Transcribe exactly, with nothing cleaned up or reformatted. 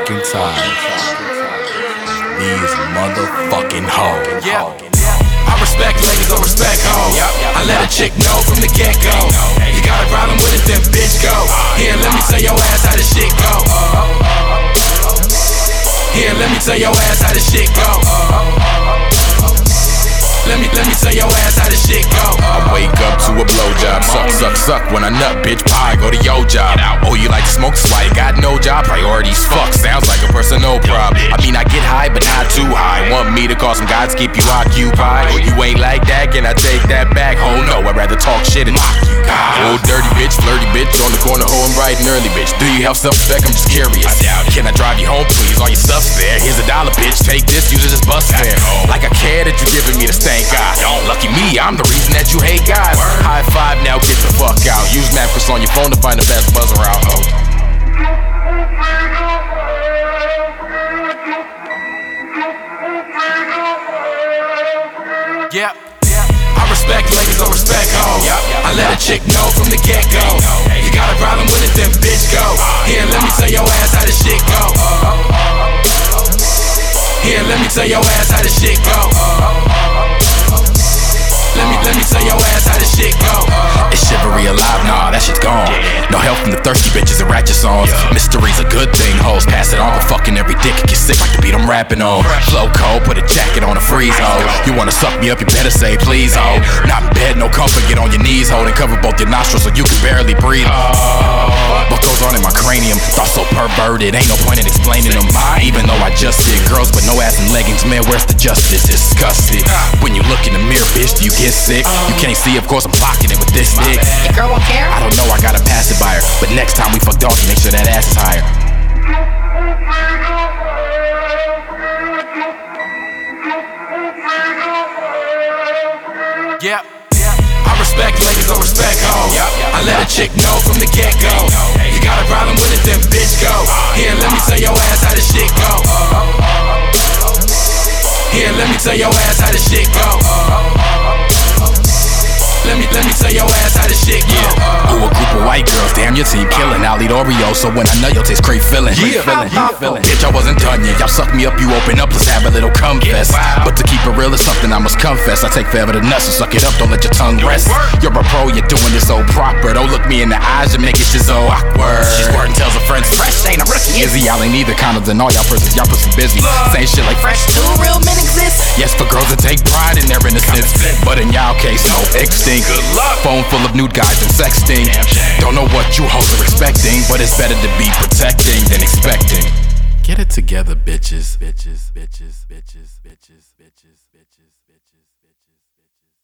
fucking time. These motherfucking hoes. Yeah. I respect ladies, don't respect hoes. I let a chick know from the get-go. You got a problem with it, then bitch go. Here, let me tell your ass how this shit go. Here, let me tell your ass how this shit go. Let me, let me tell your ass how this shit go. I wake up to a blowjob, suck, suck, suck. When I nut, bitch, pie, go to your job. Oh, you like to smoke, that's why you got no job. Priorities, fuck, sounds like a personal problem. I mean, I get high, but not too high. Want me to call some guys, keep you occupied? Oh, you ain't like that, can I take that back? Oh no, I'd rather talk shit and mock you. Old dirty bitch, flirty bitch, on the corner, hoe and bright and early bitch. Do you have self-respect? I'm just curious. Can I drive you home, please? All your stuff's there. Here's a dollar, bitch, take this, use it as bus fare. Like I care that you giving me the stank eye. Don't lucky me, I'm the reason that you hate guys. High five now, get the fuck out. Use MapQuest on your phone to find the best buzzer out. Oh. Yeah. I respect ladies, don't respect hoes. I let a chick know from the get-go. You got a problem with it, then bitch go. Here, let me tell your ass how this shit go. Here, let me tell your ass how this shit go. Let me, let me tell your ass how this shit go. Is chivalry alive? Nah, that shit's gone. No help from the thirsty bitches and ratchet songs. Mystery's a good thing, hoes pass it on. But fucking every dick get sick like the beat I'm rapping on. Flow cold, put a jacket on a freeze, ho. You wanna suck me up, you better say please, ho. Not in bed, no comfort, get on your knees, hold and cover both your nostrils so you can barely breathe. What goes on in my cranium? Thoughts so perverted, ain't no point in explaining them. Even though I just did girls with no ass and leggings, man, where's the justice? Disgusted. When you look in the mirror, bitch, do you get sick? You can't see, of course I'm blocking it with this stick. Your girl won't care? I don't know, I gotta pass it by her. But next time we fuck doggy, make sure that ass is higher. Yeah. I respect ladies, don't respect hoes. I let a chick know from the get-go. You got a problem with it, then bitch go. Here, let me tell your ass how this shit go. Here, let me tell your ass how this shit go. Let me, let me tell your ass how this shit go. Yeah. Ooh, a group of white girls, damn your team killing. I'll eat Oreo, so when I nut, you'll taste great feeling. Yeah. Feeling, feeling. Bitch, I wasn't done yet. Y'all suck me up, you open up, let's have a little cum fest. But to keep it real, it's something I must confess. I take forever to nut, so suck it up, don't let your tongue rest. You're a pro, you're doing this so proper. Don't look me in the eyes and make it shit so awkward. She squirting, tells her friends, fresh ain't a rookie. Izzy, y'all ain't either kind of than all y'all persons, y'all pussy busy. Saying shit like fresh, two real men exist. Yes, for girls that take pride in their innocence. But in y'all case, no extinct. Good luck. Phone full of nude guys and sexting. Don't know what you hoes are expecting, but it's better to be protecting than expecting. Get it together, bitches. Bitches, bitches, bitches, bitches, bitches, bitches, bitches, bitches, bitches.